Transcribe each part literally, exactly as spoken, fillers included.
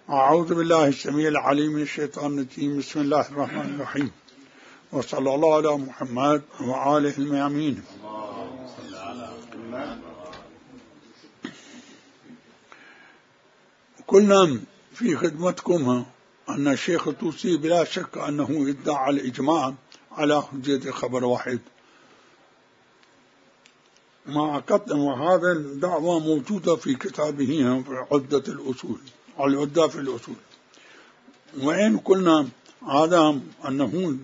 أعوذ بالله السميع العليم من الشيطان الرجيم. بسم الله الرحمن الرحيم، وصلى الله على محمد وآله الميامين. قلنا في خدمتكم أن الشيخ الطوسي بلا شك أنه ادعى الإجماع على حجة خبر واحد مع قطع، وهذا الدعوة موجودة في كتابه في عدة الأصول العدة في الأصول. وإن قلنا هذا أنه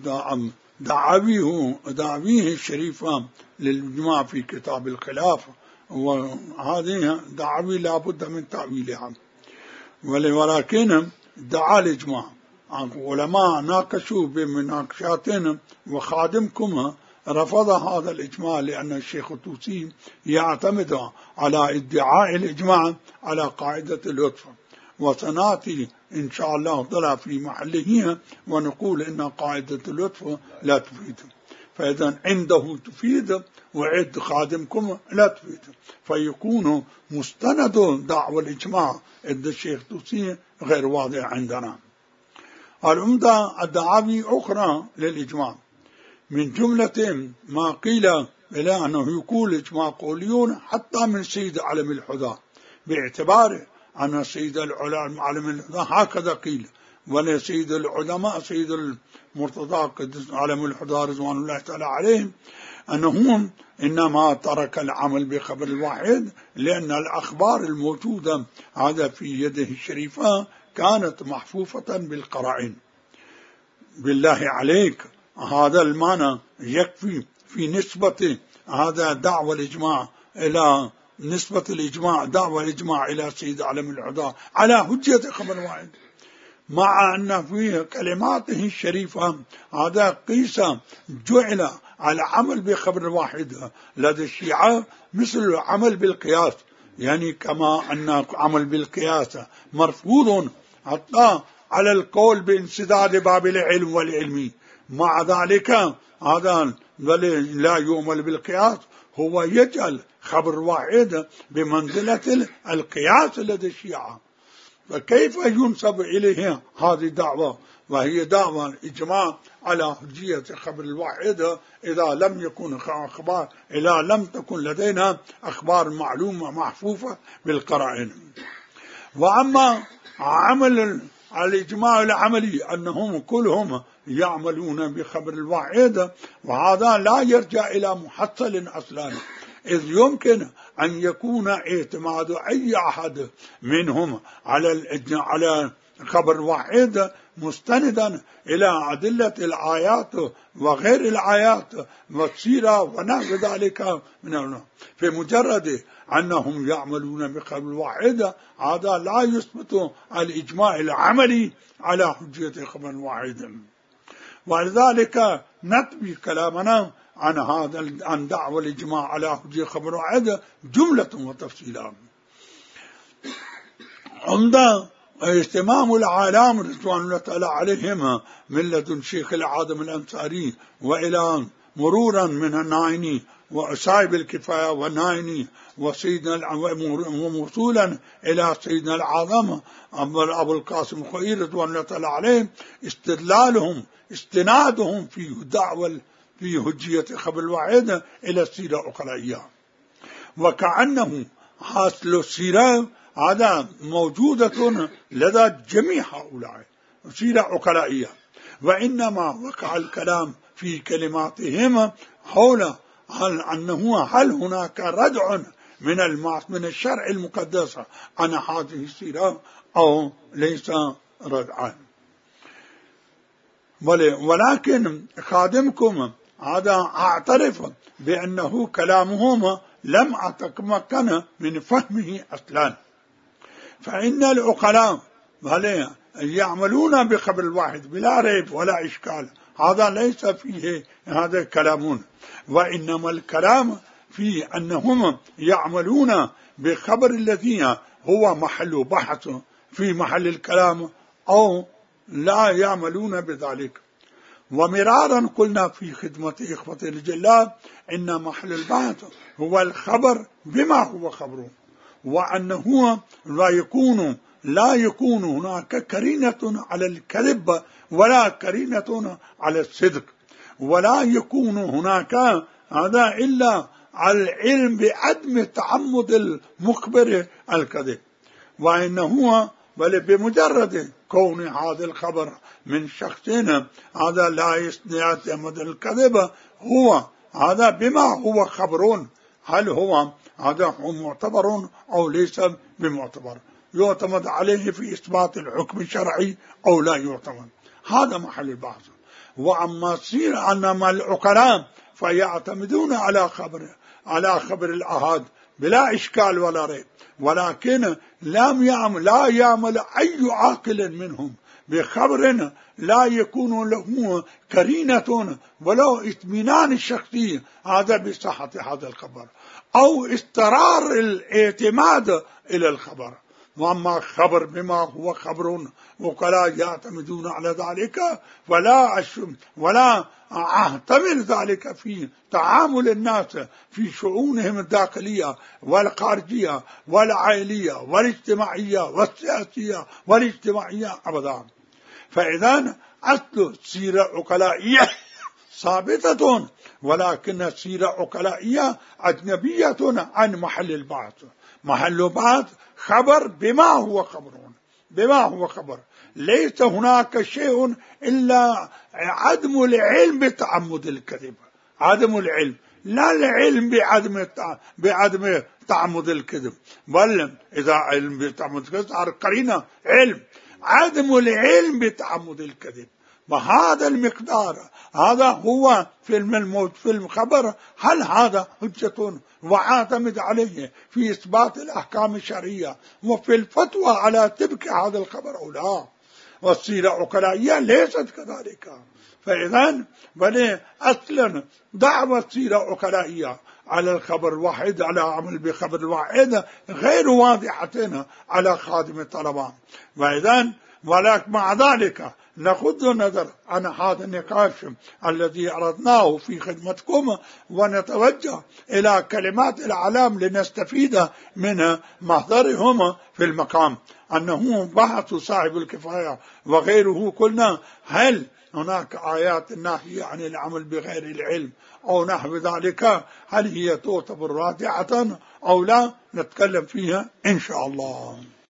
دعويه دعويه الشريفة للإجماع في كتاب الخلاف، وهذه دعوي لا بد من تأويلها، ولكن دعا الإجماع. علماء ناقشوا بمناقشات وخادمكم رفض هذا الإجماع، لأن الشيخ الطوسي يعتمد على ادعاء الإجماع على قاعدة اللطف، وسنأتي إن شاء الله ضل في محله ونقول إن قاعدة اللطف لا تفيد، فإذا عنده تفيد وعند خادمكم لا تفيد، فيكون مستند دعوى الإجماع عند الشيخ الطوسي غير واضح عندنا. العمدة الدعاوي أخرى للإجماع، من جملة ما قيل إلى أنه يقول إجماع قوليون حتى من سيد علم الهدى، باعتبار أن سيد العلماء علم الهدى هكذا قيل، ولا سيد العلماء سيد المرتضى علم الهدى رضوان الله تعالى عليهم أنهم إنما ترك العمل بخبر الواحد لأن الأخبار الموجودة هذا في يده الشريفة كانت محفوفة بالقرائن. بالله عليك، هذا المعنى يكفي في نسبة هذا دعوة الإجماع إلى نسبة الإجماع دعوة الإجماع إلى سيد علم الهدى على حجة خبر واحد، مع أن في كلماته الشريفة هذا قيس جعل على عمل بخبر واحد لدى الشيعة مثل العمل بالقياس، يعني كما أن عمل بالقياس مرفوض حتى على القول بانسداد باب العلم والعلمي، مع ذلك هذا لا يؤمل بالقياس، هو يجعل خبر واحد بمنزلة القياس لدى الشيعة. فكيف ينسب إليه هذه الدعوة وهي دعوة الإجماع على حجية خبر الواحد إذا لم يكن أخبار إذا لم تكن لدينا أخبار معلومة محفوفة بالقرائن؟ وأما عمل الإجماع العملي أنهم كلهم يعملون بخبر الواحد، وهذا لا يرجع إلى محصل أصلا، إذ يمكن أن يكون اعتماد أي أحد منهم على على خبر واحد مستندا إلى أدلة الآيات وغير الآيات والسيرة ونحو ذلك منه، في مجرد أنهم يعملون بخبر واحد هذا لا يثبت الإجماع العملي على حجية خبر واحد. ولذلك نتبي كلامنا عن هذا عن دعوة الإجماع على حجية خبر واحد جملة وتفصيلا. عمدا اهتمام العالم رضوان الله تعالى عليهم من لدن شيخ العادم الأنصاري وإلى مرورا من النايني وصاحب الكفاية والنايني وسيدنا وموصولا إلى سيدنا العظم أبو القاسم الخوئي رضوان الله تعالى عليهم، استدلالهم استنادهم في دعوة في حجية خبر الواحد إلى السيرة العقلائية، وكأنه حاصل السيرة هذا موجودة لدى جميع هؤلاء سيرة عقلائية، وإنما وقع الكلام في كلماتهم حول هل أنه هل هناك ردع من من الشرع المقدس عن هذه السيرة أو ليس ردعا. ولكن خادمكم هذا أعترف بأنه كلامهم لم أتمكن من فهمه أصلا، فإن العقلاء يعملون بخبر الواحد بلا ريب ولا إشكال، هذا ليس فيه هذا كلامون، وإنما الكلام في أنهم يعملون بخبر الذي هو محل بحث في محل الكلام أو لا يعملون بذلك. ومرارا قلنا في خدمة إخوة الجلال إن محل البحث هو الخبر بما هو خبره، وأنه لا يكون لا يكون هناك قرينة على الكذب ولا قرينة على الصدق، ولا يكون هناك هذا إلا على العلم بعدم تعمد المخبر الكذب، وإنه بل بمجرد كون هذا الخبر من شخصين هذا لا يعتمد الكذب، هو هذا بما هو خبر، هل هو هذا هو معتبر أو ليس بمعتبر، يعتمد عليه في إثبات الحكم الشرعي أو لا يعتمد، هذا محل البحث. وأما سير أنما العقلاء فيعتمدون على خبر على خبر الأحد بلا إشكال ولا ريب، ولكن لم يعمل لا يعمل أي عاقل منهم بخبر لا يكون له قرينة ولو اطمئنان الشخصي هذا بصحة هذا الخبر أو استقرار الاعتماد إلى الخبر. وأما خبر بما هو خبر ولا يعتمدون على ذلك ولا ولا أحتمل ذلك في تعامل الناس في شؤونهم الداخلية والخارجية والعائلية والاجتماعية والسياسية والاجتماعية أبدا. فإذا أصل السيرة العقلائية ثابتة، ولكن السيرة العقلائية أجنبية عن محل البعث. محل البعث خبر بما هو خبر بما هو خبر، ليس هناك شيء إلا عدم العلم بتعمد الكذب، عدم العلم لا العلم بعدم بعدم تعمد الكذب، بل إذا علم بتعمد الكذب صار قرينة علم، عدم العلم بتعمد الكذب. وهذا المقدار هذا هو في الموت في الخبر، هل هذا حجة وعاتمد عليه في إثبات الأحكام الشرعية وفي الفتوى على تبك هذا الخبر أو لا؟ والسيرة العقلائية ليست كذلك. فإذا بل أصلا دعوة السيرة العقلائية على الخبر الواحد على عمل بخبر الواحد غير واضحة على خادم الطلبة. وإذا ولكن مع ذلك نغض النظر عن هذا النقاش الذي أردناه في خدمتكم، ونتوجه إلى كلمات الأعلام لنستفيد من محضرهم في المقام، أنه بحث صاحب الكفاية وغيره. قلنا هل هناك آيات الناهية عن العمل بغير العلم أو نحو ذلك، هل هي تعتبر رادعة أو لا؟ نتكلم فيها إن شاء الله.